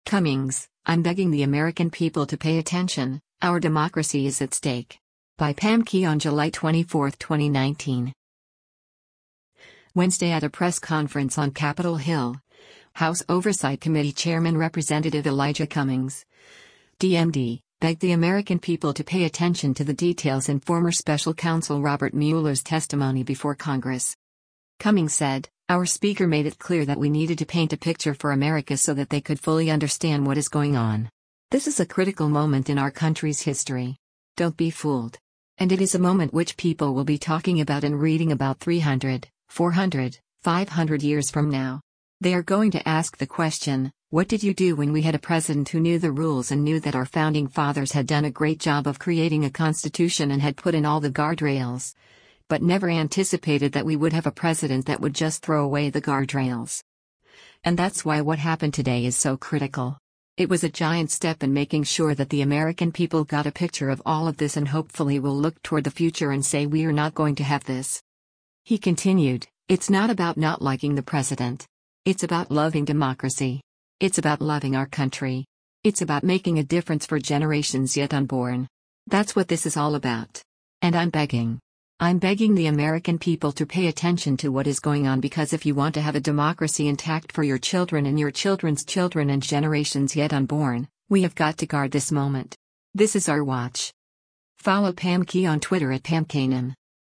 Cummings, I'm begging the American people to pay attention, our democracy is at stake. By Pam Key on July 24, 2019. Wednesday at a press conference on Capitol Hill, House Oversight Committee Chairman Representative Elijah Cummings, DMD, begged the American people to pay attention to the details in former Special Counsel Robert Mueller's testimony before Congress. Cummings said, "Our speaker made it clear that we needed to paint a picture for America so that they could fully understand what is going on. This is a critical moment in our country's history. Don't be fooled. And it is a moment which people will be talking about and reading about 300, 400, 500 years from now. They are going to ask the question, what did you do when we had a president who knew the rules and knew that our founding fathers had done a great job of creating a constitution and had put in all the guardrails, but never anticipated that we would have a president that would just throw away the guardrails?" And that's why what happened today is so critical. It was a giant step in making sure that the American people got a picture of all of this and hopefully will look toward the future and say we are not going to have this. He continued, "It's not about not liking the president. It's about loving democracy. It's about loving our country. It's about making a difference for generations yet unborn. That's what this is all about. And I'm begging the American people to pay attention to what is going on, because if you want to have a democracy intact for your children and your children's children and generations yet unborn, we have got to guard this moment. This is our watch." Follow Pam Key on Twitter at PamKanan.